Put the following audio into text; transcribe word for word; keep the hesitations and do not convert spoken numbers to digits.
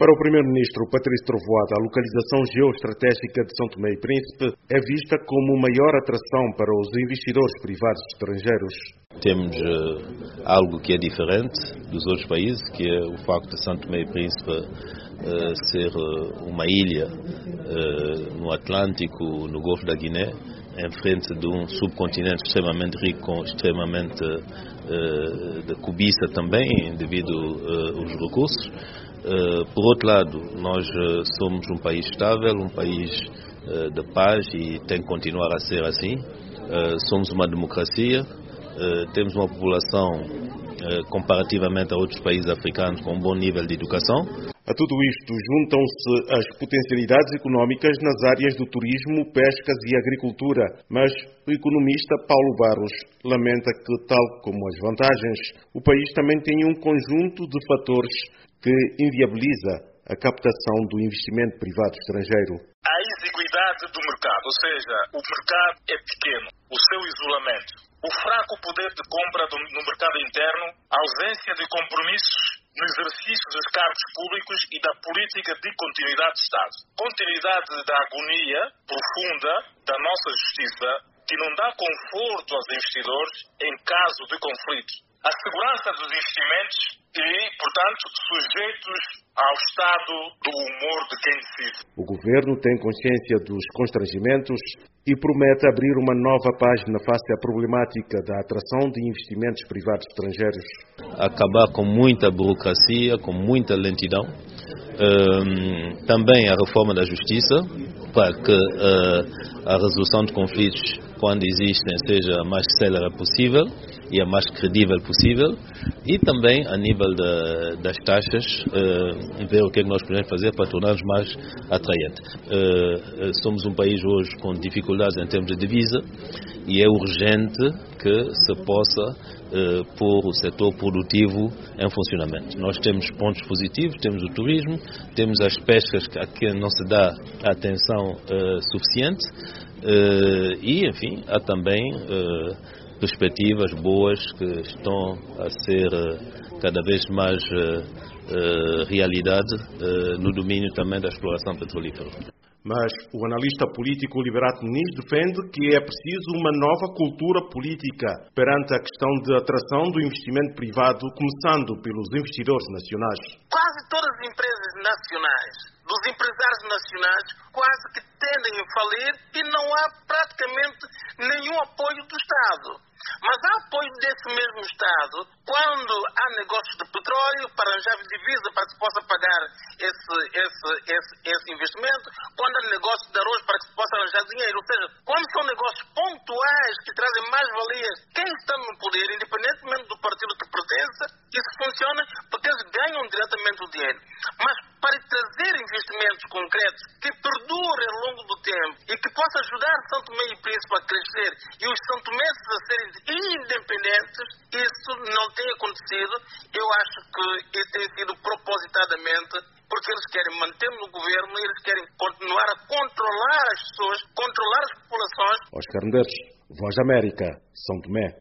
Para o primeiro-ministro Patrício Trovoada, a localização geoestratégica de São Tomé e Príncipe é vista como maior atração para os investidores privados estrangeiros. Temos uh, algo que é diferente dos outros países, que é o facto de São Tomé e Príncipe uh, ser uh, uma ilha uh, no Atlântico, no Golfo da Guiné, em frente de um subcontinente extremamente rico, extremamente uh, de cobiça também, devido uh, aos recursos. Uh, por outro lado, nós uh, somos um país estável, um país uh, de paz e tem que continuar a ser assim. Uh, somos uma democracia, uh, temos uma população uh, comparativamente a outros países africanos com um bom nível de educação. A tudo isto juntam-se as potencialidades económicas nas áreas do turismo, pescas e agricultura, mas o economista Paulo Barros lamenta que, tal como as vantagens, o país também tem um conjunto de fatores que inviabiliza a captação do investimento privado estrangeiro. A exiguidade do mercado, ou seja, o mercado é pequeno, o seu isolamento, o fraco poder de compra do, no mercado interno, a ausência de compromissos no exercício dos cargos públicos e da política de continuidade de Estado. Continuidade da agonia profunda da nossa justiça, que não dá conforto aos investidores em caso de conflito. A segurança dos investimentos e, portanto, sujeitos ao estado do humor de quem decide. O governo tem consciência dos constrangimentos e promete abrir uma nova página face à problemática da atração de investimentos privados estrangeiros. Acabar com muita burocracia, com muita lentidão. Um, também a reforma da justiça, para que uh, a resolução de conflitos, quando existem, seja a mais célere possível e a mais credível possível, e também a nível da, das taxas, uh, ver o que é que nós podemos fazer para torná-los mais atraentes. Uh, uh, somos um país hoje com dificuldades em termos de divisa e é urgente que se possa uh, pôr o setor produtivo em funcionamento. Nós temos pontos positivos, temos o turismo, temos as pescas a que não se dá atenção uh, suficiente uh, e, enfim, há também uh, perspectivas boas que estão a ser uh, cada vez mais uh, uh, realidade uh, no domínio também da exploração petrolífera. Mas o analista político Liberato Muniz defende que é preciso uma nova cultura política perante a questão de atração do investimento privado, começando pelos investidores nacionais. Quase todas as empresas nacionais, dos empresários nacionais, quase que tendem a falir e não há praticamente nenhum apoio do Estado. Mas há apoio desse mesmo Estado quando há negócios de petróleo para arranjar divisa para que se possa pagar esse, esse, esse, esse investimento, quando há negócios de arroz para que se possa arranjar dinheiro. Ou seja, quando são negócios pontuais que trazem mais valias, quem está no poder, independentemente do partido que pertence, isso funciona porque eles ganham diretamente o dinheiro. Mas para trazer investimentos concretos que perdurem ao longo do tempo e que possa ajudar São Tomé e Príncipe a crescer e os santomenses a serem independentes, isso não tem acontecido. Eu acho que isso tem sido propositadamente porque eles querem manter no governo, eles querem continuar a controlar as pessoas, controlar as populações. Oscar Medeiros, Voz da América, São Tomé.